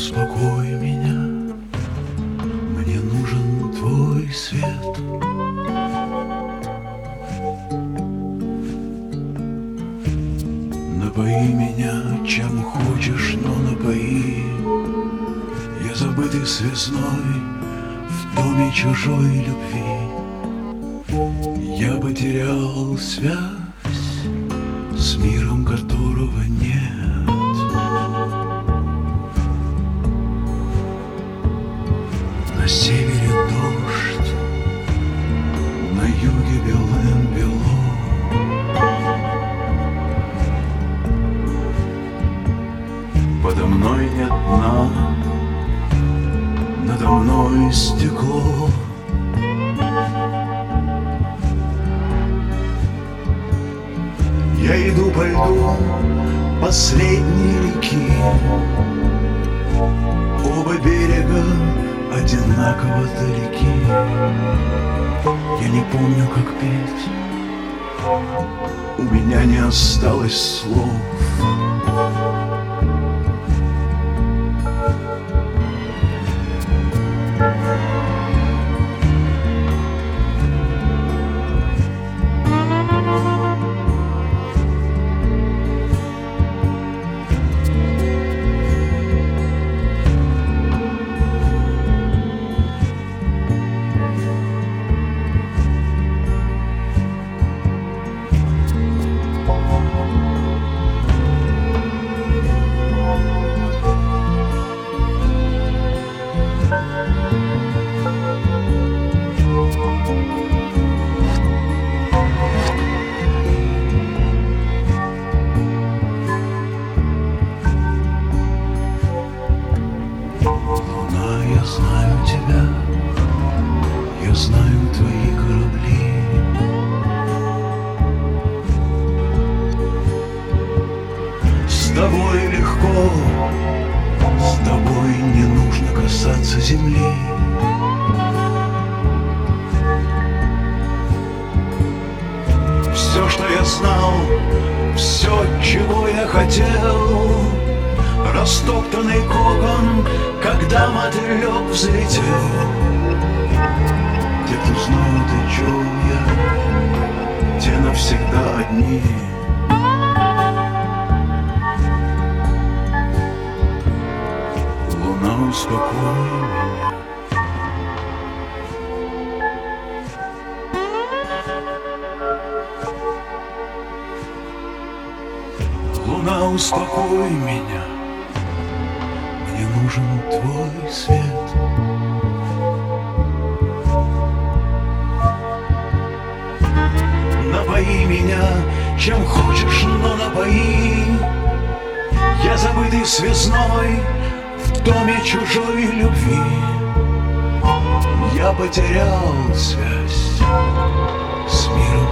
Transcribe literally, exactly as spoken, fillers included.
успокой меня, мне нужен твой свет. Напои меня, чем хочешь, но напои. Я забытый связной в доме чужой любви. Я потерял связь с миром, которого нет. На севере дождь, на юге белым-бело. Подо мной нет дна, надо мной стекло. Я иду по льду последней реки. Оба берега одинаково далеки. Я не помню, как петь, у меня не осталось слов. Я знаю тебя, я знаю твои корабли. С тобой легко, с тобой не нужно касаться земли. Все, что я знал, все, чего я хотел, растоптанный кокон, когда мотылек взлетел. Те, кто знают, о чем я, те навсегда одни. Луна, успокой меня. Луна, успокой меня. Мне нужен твой свет. Напои меня, чем хочешь, но напои. Я забытый связной в доме чужой любви. Я потерял связь с миром,